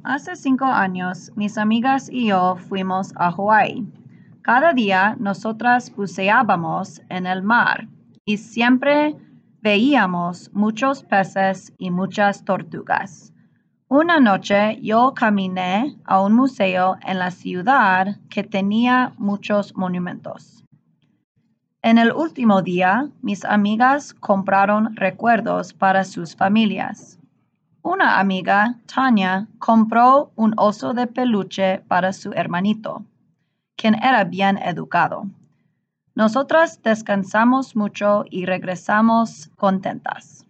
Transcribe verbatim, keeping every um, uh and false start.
Hace cinco años, mis amigas y yo fuimos a Hawái. Cada día nosotras buceábamos en el mar y siempre veíamos muchos peces y muchas tortugas. Una noche yo caminé a un museo en la ciudad que tenía muchos monumentos. En el último día, mis amigas compraron recuerdos para sus familias. Una amiga, Tania, compró un oso de peluche para su hermanito, quien era bien educado. Nosotras descansamos mucho y regresamos contentas.